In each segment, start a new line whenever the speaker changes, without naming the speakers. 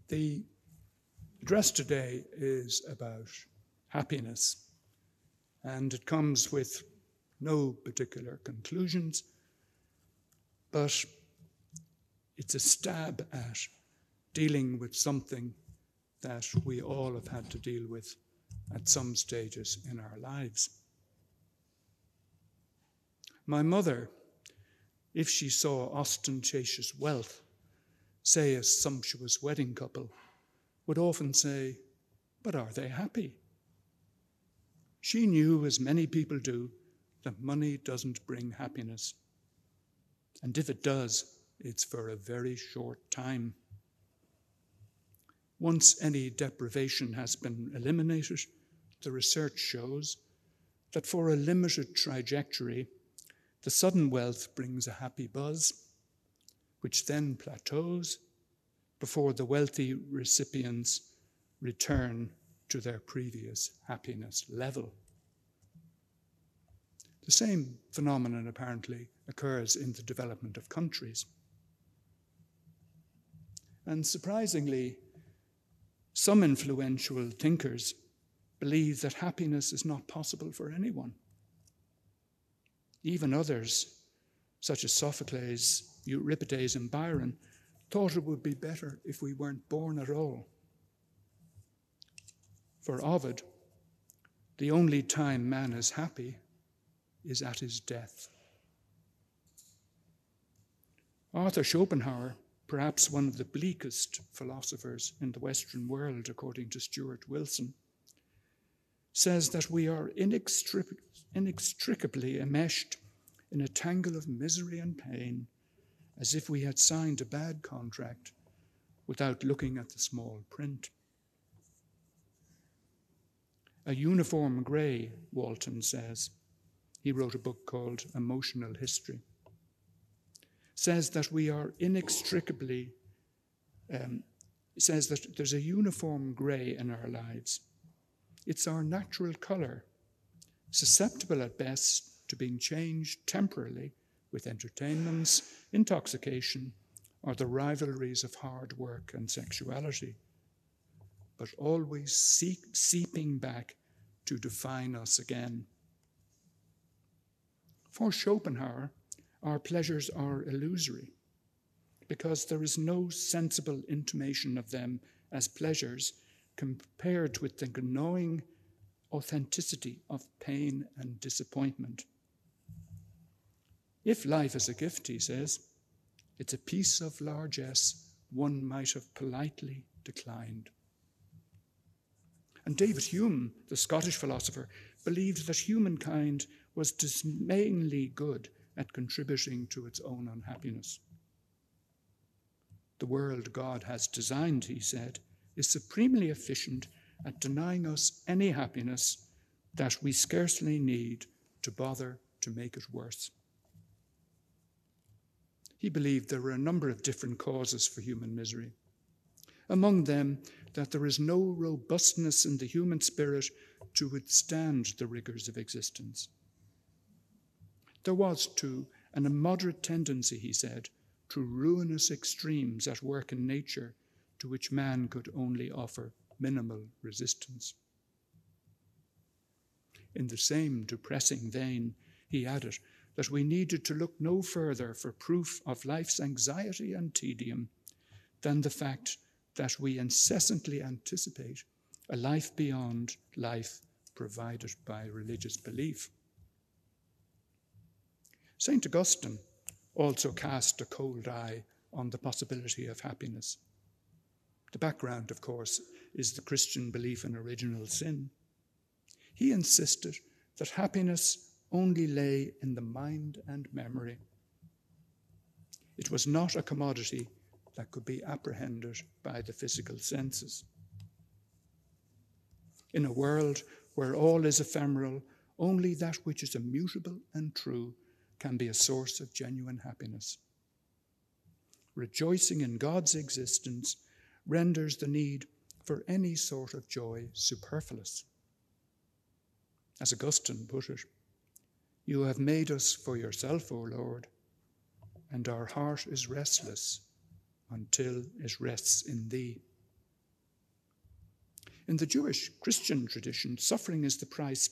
The address today is about happiness, and it comes with no particular conclusions, but it's a stab at dealing with something that we all have had to deal with at some stages in our lives. My mother, if she saw ostentatious wealth, say a sumptuous wedding couple, would often say, "But are they happy?" She knew, as many people do, that money doesn't bring happiness. And if it does, it's for a very short time. Once any deprivation has been eliminated, the research shows that for a limited trajectory, the sudden wealth brings a happy buzz, which then plateaus before the wealthy recipients return to their previous happiness level. The same phenomenon apparently occurs in the development of countries. And surprisingly, some influential thinkers believe that happiness is not possible for anyone. Even others, such as Sophocles, Euripides, and Byron, thought it would be better if we weren't born at all. For Ovid, the only time man is happy is at his death. Arthur Schopenhauer, perhaps one of the bleakest philosophers in the Western world, according to Stuart Wilson, says that we are inextricably enmeshed in a tangle of misery and pain, as if we had signed a bad contract without looking at the small print. A uniform grey, Walton says, he wrote a book called Emotional History, says that we are inextricably, says that there's a uniform grey in our lives. It's our natural colour, susceptible at best to being changed temporarily with entertainments, intoxication, or the rivalries of hard work and sexuality, but always seeping back to define us again. For Schopenhauer, our pleasures are illusory because there is no sensible intimation of them as pleasures compared with the gnawing authenticity of pain and disappointment. If life is a gift, he says, it's a piece of largesse one might have politely declined. And David Hume, the Scottish philosopher, believed that humankind was dismayingly good at contributing to its own unhappiness. The world God has designed, he said, is supremely efficient at denying us any happiness that we scarcely need to bother to make it worse. He believed there were a number of different causes for human misery. Among them, that there is no robustness in the human spirit to withstand the rigors of existence. There was, too, an immoderate tendency, he said, to ruinous extremes at work in nature to which man could only offer minimal resistance. In the same depressing vein, he added that we needed to look no further for proof of life's anxiety and tedium than the fact that we incessantly anticipate a life beyond life provided by religious belief. St. Augustine also cast a cold eye on the possibility of happiness. The background, of course, is the Christian belief in original sin. He insisted that happiness only lay in the mind and memory. It was not a commodity that could be apprehended by the physical senses. In a world where all is ephemeral, only that which is immutable and true can be a source of genuine happiness. Rejoicing in God's existence renders the need for any sort of joy superfluous. As Augustine put it, "You have made us for yourself, O Lord, and our heart is restless until it rests in thee." In the Jewish Christian tradition, suffering is the price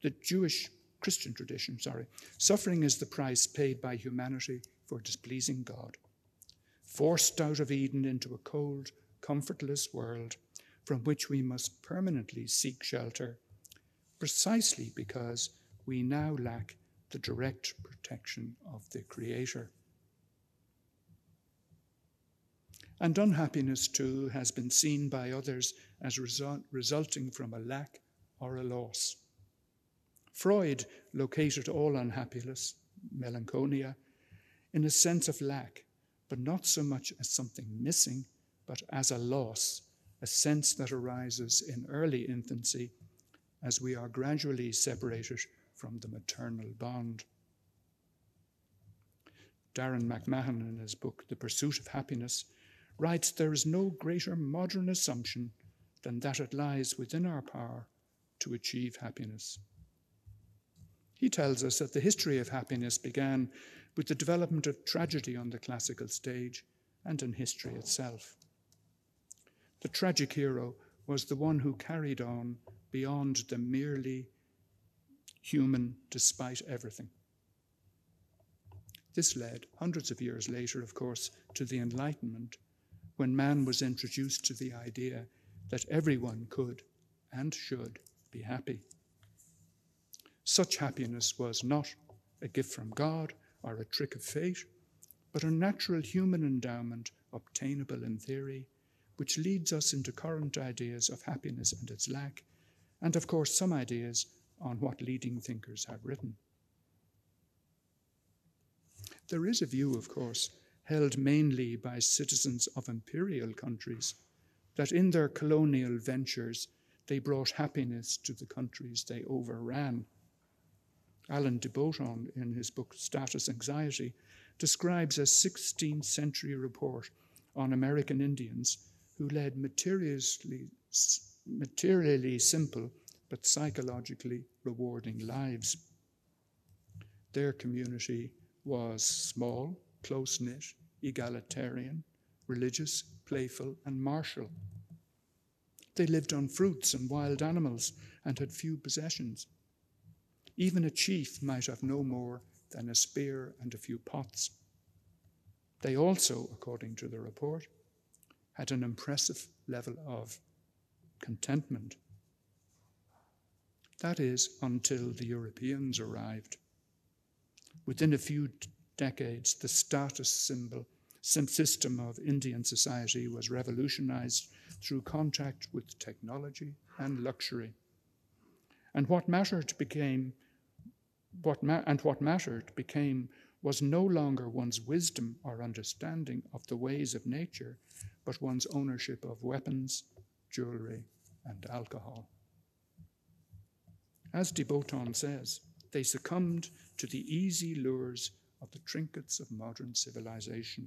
paid by humanity for displeasing God. Forced out of Eden into a cold, comfortless world from which we must permanently seek shelter, precisely because we now lack the direct protection of the Creator. And unhappiness, too, has been seen by others as resulting from a lack or a loss. Freud located all unhappiness, melancholia, in a sense of lack, but not so much as something missing, but as a loss, a sense that arises in early infancy as we are gradually separated from the maternal bond. Darren McMahon, in his book, The Pursuit of Happiness, writes, "There is no greater modern assumption than that it lies within our power to achieve happiness." He tells us that the history of happiness began with the development of tragedy on the classical stage and in history itself. The tragic hero was the one who carried on beyond the merely human despite everything. This led, hundreds of years later, of course, to the Enlightenment, when man was introduced to the idea that everyone could and should be happy. Such happiness was not a gift from God or a trick of fate, but a natural human endowment obtainable in theory, which leads us into current ideas of happiness and its lack, and of course some ideas on what leading thinkers have written. There is a view, of course, held mainly by citizens of imperial countries, that in their colonial ventures they brought happiness to the countries they overran. Alain de Botton, in his book Status Anxiety, describes a 16th century report on American Indians who led materially simple but psychologically rewarding lives. Their community was small, close-knit, egalitarian, religious, playful, and martial. They lived on fruits and wild animals and had few possessions. Even a chief might have no more than a spear and a few pots. They also, according to the report, had an impressive level of contentment. That is, until the Europeans arrived. Within a few decades, the status system of Indian society was revolutionized through contact with technology and luxury. And what mattered became was no longer one's wisdom or understanding of the ways of nature, but one's ownership of weapons, jewelry, and alcohol. As de Botton says, they succumbed to the easy lures of the trinkets of modern civilization.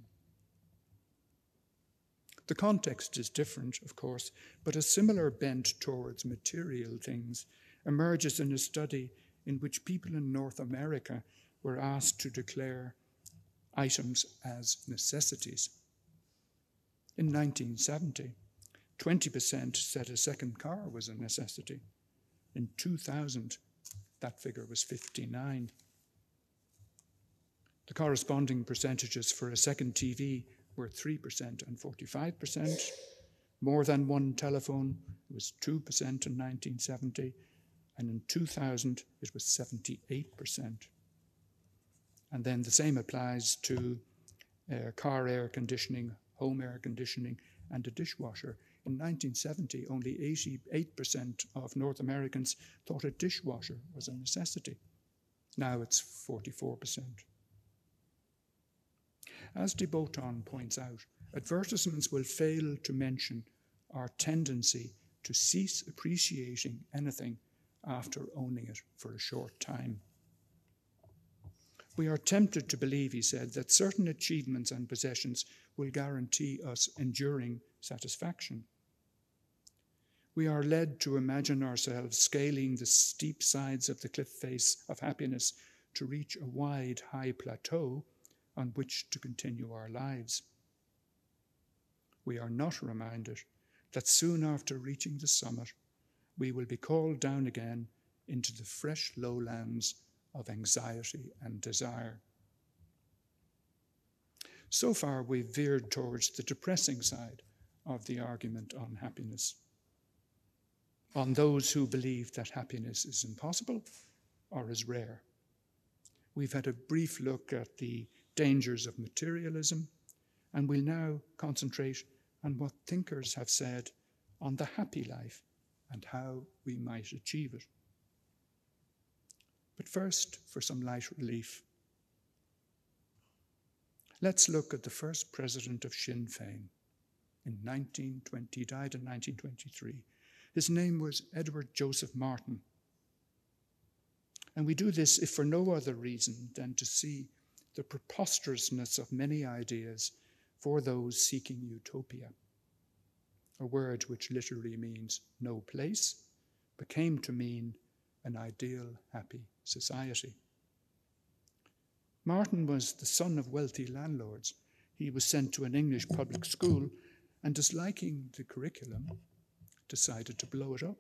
The context is different, of course, but a similar bent towards material things emerges in a study in which people in North America were asked to declare items as necessities. In 1970, 20% said a second car was a necessity. In 2000, that figure was 59%. The corresponding percentages for a second TV were 3% and 45%. More than one telephone was 2% in 1970, and in 2000 it was 78%. And then the same applies to car air conditioning, home air conditioning, and a dishwasher. In 1970, only 88% of North Americans thought a dishwasher was a necessity. Now it's 44%. As de Botton points out, advertisements will fail to mention our tendency to cease appreciating anything after owning it for a short time. We are tempted to believe, he said, that certain achievements and possessions will guarantee us enduring satisfaction. We are led to imagine ourselves scaling the steep sides of the cliff face of happiness to reach a wide, high plateau on which to continue our lives. We are not reminded that soon after reaching the summit, we will be called down again into the fresh lowlands of anxiety and desire. So far, we've veered towards the depressing side of the argument on happiness, on those who believe that happiness is impossible or is rare. We've had a brief look at the dangers of materialism, and we'll now concentrate on what thinkers have said on the happy life and how we might achieve it. But first, for some light relief, let's look at the first president of Sinn Féin in 1920. He died in 1923. His name was Edward Joseph Martin. And we do this if for no other reason than to see the preposterousness of many ideas for those seeking utopia. A word which literally means no place, but came to mean an ideal, happy society. Martin was the son of wealthy landlords. He was sent to an English public school and, disliking the curriculum, decided to blow it up.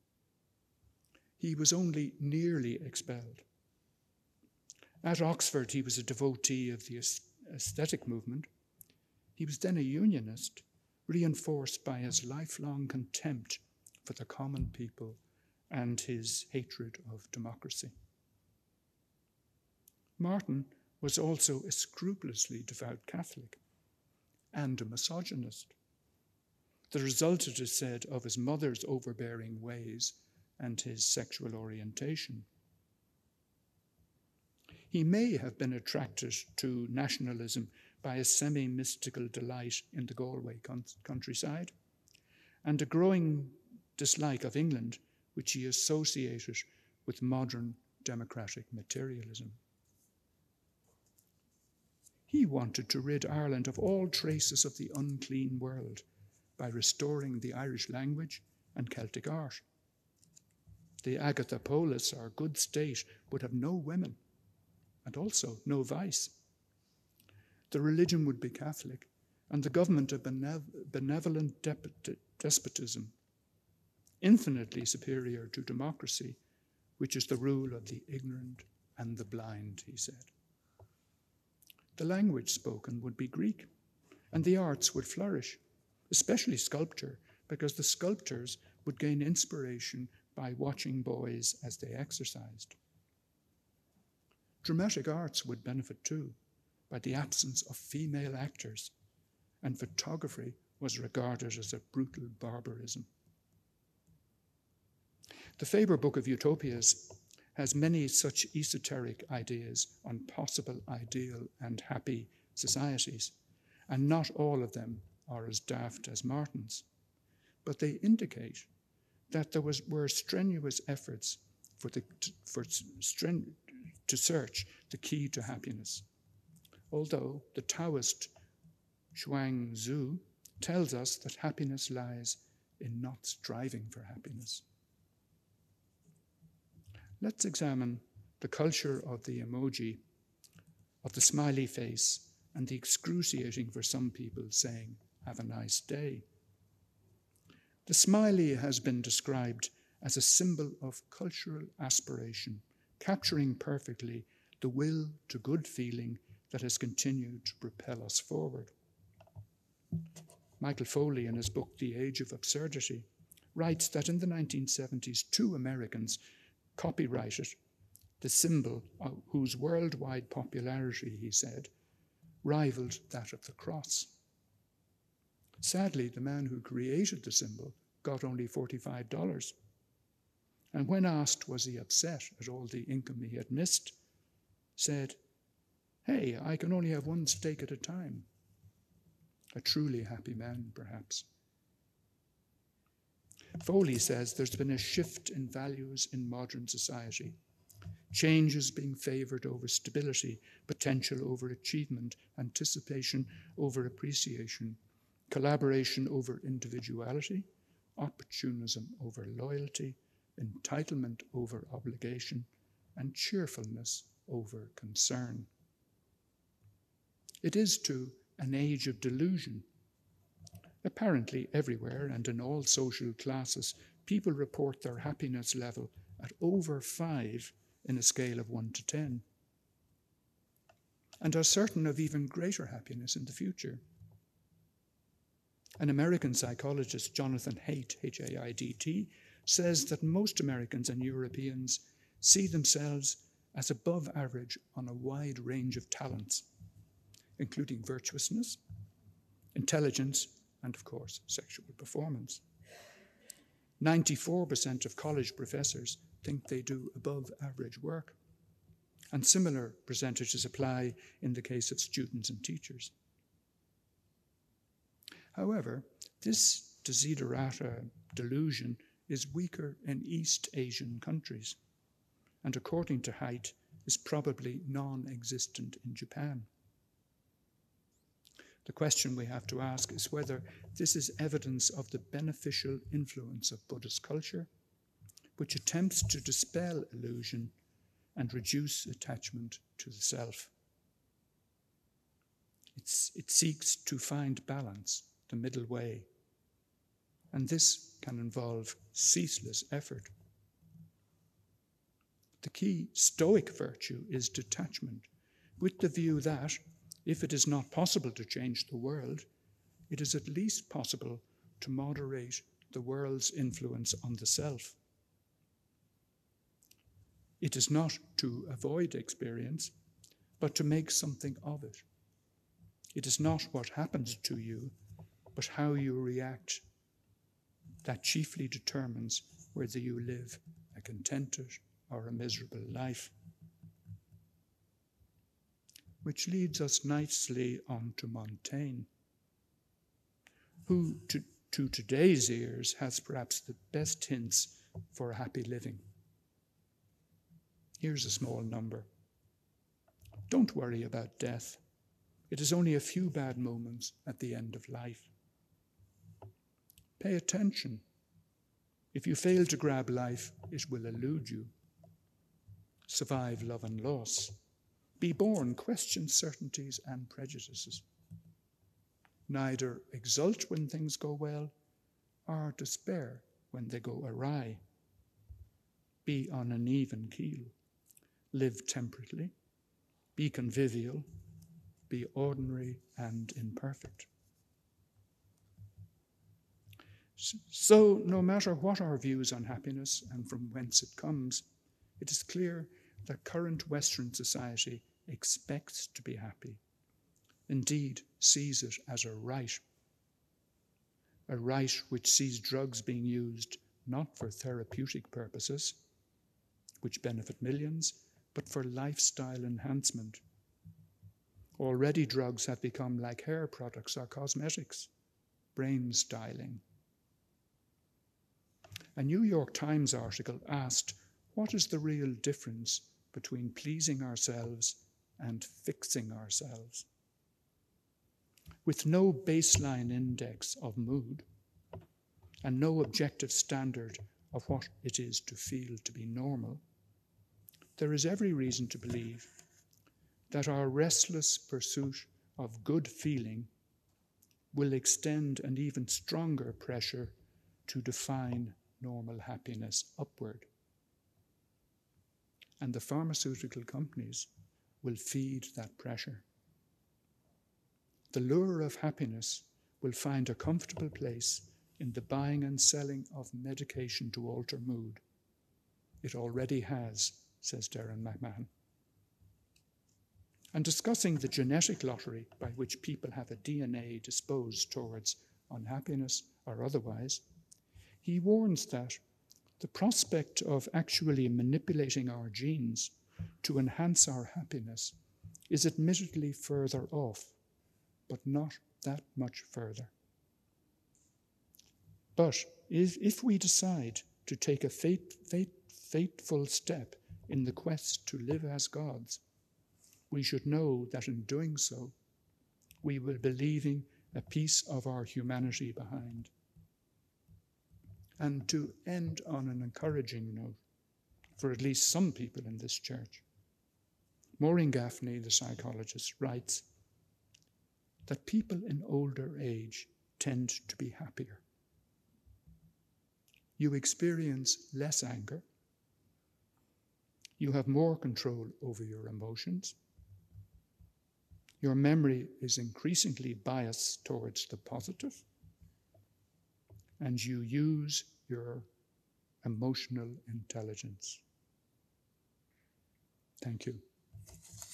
He was only nearly expelled. At Oxford, he was a devotee of the aesthetic movement. He was then a unionist, reinforced by his lifelong contempt for the common people and his hatred of democracy. Martin was also a scrupulously devout Catholic and a misogynist. The result, it is said, of his mother's overbearing ways and his sexual orientation. He may have been attracted to nationalism by a semi-mystical delight in the Galway countryside and a growing dislike of England, which he associated with modern democratic materialism. He wanted to rid Ireland of all traces of the unclean world by restoring the Irish language and Celtic art. The Agatha Polis, or good state, would have no women and also no vice. The religion would be Catholic and the government a benevolent despotism, infinitely superior to democracy, which is the rule of the ignorant and the blind, he said. The language spoken would be Greek, and the arts would flourish, especially sculpture, because the sculptors would gain inspiration by watching boys as they exercised. Dramatic arts would benefit too, by the absence of female actors, and photography was regarded as a brutal barbarism. The Faber Book of Utopias has many such esoteric ideas on possible ideal and happy societies, and not all of them are as daft as Martin's, but they indicate that there were strenuous efforts to search the key to happiness. Although the Taoist Zhuang Zhu tells us that happiness lies in not striving for happiness. Let's examine the culture of the emoji, of the smiley face, and the excruciating for some people saying, "Have a nice day." The smiley has been described as a symbol of cultural aspiration, capturing perfectly the will to good feeling that has continued to propel us forward. Michael Foley, in his book The Age of Absurdity, writes that in the 1970s, 2 Americans copyrighted the symbol whose worldwide popularity, he said, rivaled that of the cross. Sadly, the man who created the symbol got only $45. And when asked was he upset at all the income he had missed, said, "Hey, I can only have one steak at a time." A truly happy man, perhaps. Foley says there's been a shift in values in modern society. Change is being favoured over stability, potential over achievement, anticipation over appreciation, collaboration over individuality, opportunism over loyalty, entitlement over obligation, and cheerfulness over concern. It is, too, an age of delusion. Apparently everywhere and in all social classes, people report their happiness level at over 5 in a scale of 1 to 10, and are certain of even greater happiness in the future. An American psychologist, Jonathan Haidt, H-A-I-D-T, says that most Americans and Europeans see themselves as above average on a wide range of talents, including virtuousness, intelligence, and of course, sexual performance. 94% of college professors think they do above average work, and similar percentages apply in the case of students and teachers. However, this desiderata delusion is weaker in East Asian countries, and according to Haidt, is probably non-existent in Japan. The question we have to ask is whether this is evidence of the beneficial influence of Buddhist culture, which attempts to dispel illusion and reduce attachment to the self. It seeks to find balance, the middle way, and this can involve ceaseless effort. The key Stoic virtue is detachment, with the view that, if it is not possible to change the world, it is at least possible to moderate the world's influence on the self. It is not to avoid experience, but to make something of it. It is not what happens to you, but how you react that chiefly determines whether you live a contented or a miserable life. Which leads us nicely on to Montaigne, who to today's ears has perhaps the best hints for happy living. Here's a small number. Don't worry about death. It is only a few bad moments at the end of life. Pay attention. If you fail to grab life, it will elude you. Survive love and loss. Be born, question certainties and prejudices. Neither exult when things go well, or despair when they go awry. Be on an even keel. Live temperately. Be convivial. Be ordinary and imperfect. So, no matter what our views on happiness and from whence it comes, it is clear that current Western society expects to be happy, indeed sees it as a right which sees drugs being used not for therapeutic purposes, which benefit millions, but for lifestyle enhancement. Already drugs have become like hair products or cosmetics, brain styling. A New York Times article asked, what is the real difference between pleasing ourselves and fixing ourselves? With no baseline index of mood and no objective standard of what it is to feel to be normal, there is every reason to believe that our restless pursuit of good feeling will extend an even stronger pressure to define normal happiness upward. And the pharmaceutical companies will feed that pressure. The lure of happiness will find a comfortable place in the buying and selling of medication to alter mood. It already has, says Darren McMahon. And discussing the genetic lottery by which people have a DNA disposed towards unhappiness or otherwise, he warns that the prospect of actually manipulating our genes to enhance our happiness is admittedly further off, but not that much further. But if we decide to take a fateful step in the quest to live as gods, we should know that in doing so, we will be leaving a piece of our humanity behind. And to end on an encouraging note, for at least some people in this church, Maureen Gaffney, the psychologist, writes that people in older age tend to be happier. You experience less anger. You have more control over your emotions. Your memory is increasingly biased towards the positive, and you use your emotional intelligence. Thank you.